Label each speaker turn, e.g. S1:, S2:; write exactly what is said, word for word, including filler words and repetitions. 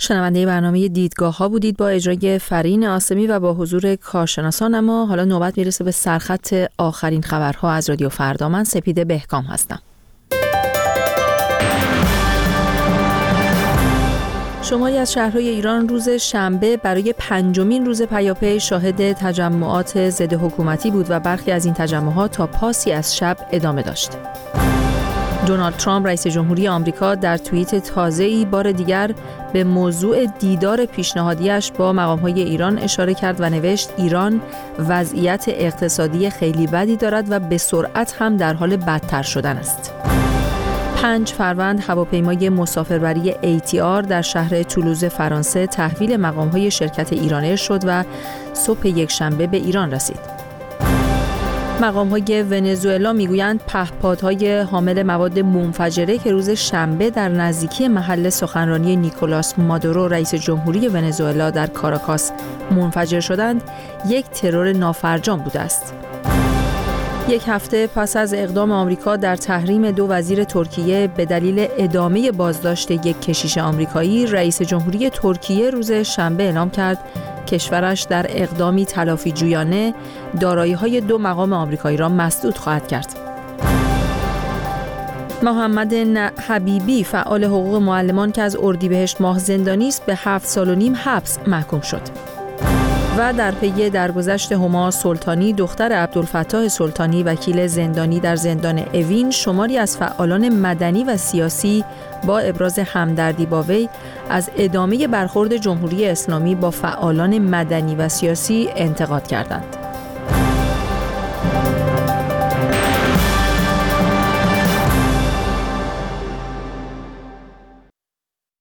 S1: شنونده برنامه دیدگاه ها بودید با اجرای فرین آسمی و با حضور کارشناسان. اما حالا نوبت میرسه به سرخط آخرین خبرها از رادیو فردا. من سپیده بهکام هستم. شماری از شهرهای ایران روز شنبه برای پنجمین روز پیاپی شاهد تجمعات ضد حکومتی بود و برخی از این تجمعات تا پاسی از شب ادامه داشت. دونالد ترامپ رئیس جمهوری آمریکا در توییت تازه‌ای بار دیگر به موضوع دیدار پیشنهادیش با مقام‌های ایران اشاره کرد و نوشت ایران وضعیت اقتصادی خیلی بدی دارد و به سرعت هم در حال بدتر شدن است. پنج فروند هواپیمای مسافربری ای تی آر در شهر تولوز فرانسه تحویل مقام‌های شرکت ایران شد و صبح یکشنبه به ایران رسید. مقام‌های ونزوئلا میگویند پهپادهای حامل مواد منفجره که روز شنبه در نزدیکی محل سخنرانی نیکولاس مادورو رئیس جمهوری ونزوئلا در کاراکاس منفجر شدند، یک ترور نافرجام بوده است. یک هفته پس از اقدام آمریکا در تحریم دو وزیر ترکیه به دلیل ادامه بازداشت یک کشیش آمریکایی، رئیس جمهوری ترکیه روز شنبه اعلام کرد کشورش در اقدامی تلافی جویانه دارایی‌های دو مقام آمریکایی را مسدود خواهد کرد. محمد حبیبی فعال حقوق معلمان که از اردیبهشت ماه زندانی است به هفت سال و نیم حبس محکوم شد. و در پی درگذشت هما سلطانی دختر عبدالفتاح سلطانی وکیل زندانی در زندان اوین، شماری از فعالان مدنی و سیاسی با ابراز همدردی با وی از ادامه برخورد جمهوری اسلامی با فعالان مدنی و سیاسی انتقاد کردند.